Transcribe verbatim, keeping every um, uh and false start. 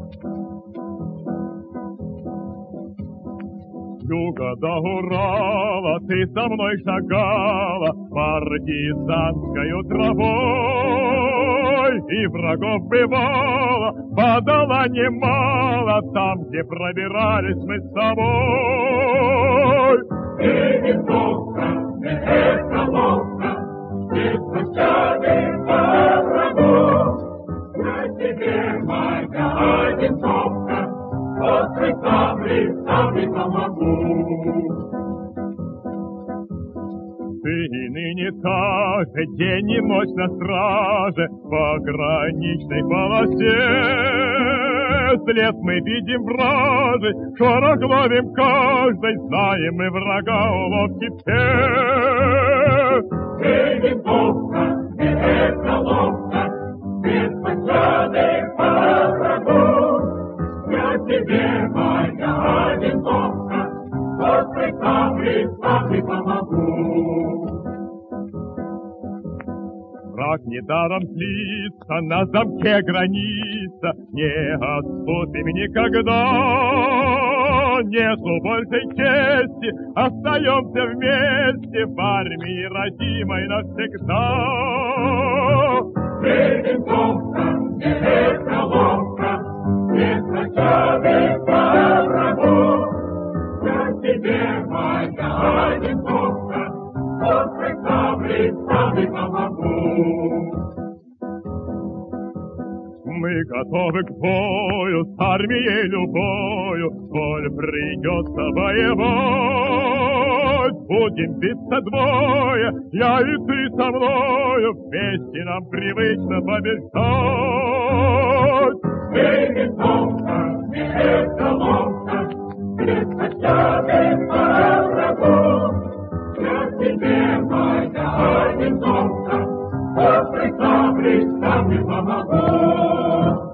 Юга до Урала ты со мной шагала партизанскою травой, и врагов бывало, падало немало там, где пробирались мы с тобой. И винтовка, и эта ловка, и пощады по врагу. Я тебе, моя винтовка, острой сабли, сабли помогу. Ты и ныне также день и ночь на страже пограничной полосе. След мы видим вражий, шорох ловим каждый, знаем мы врага в лодке. Ты винтовка, и эта ловка, без пощады по врагу. Я тебе, моя винтовка, острой сабли, сабли помогу. Враг недаром злится, на замке граница, не отступим никогда. Нету большей чести, остаемся вместе в армии родимой навсегда. Ты винтовка, не эта ловка, без пощады по врагу. Я тебе, моя винтовка, острой сабли, сабли помогу. Мы готовы к бою с армией любою, коль придется воевать. Будем биться двое, я и ты со мною, вместе нам привычно побеждать. Ты винтовка, не эта ловка, без пощады по врагу. Я тебе, моя винтовка, острой сабли, сабли помогу.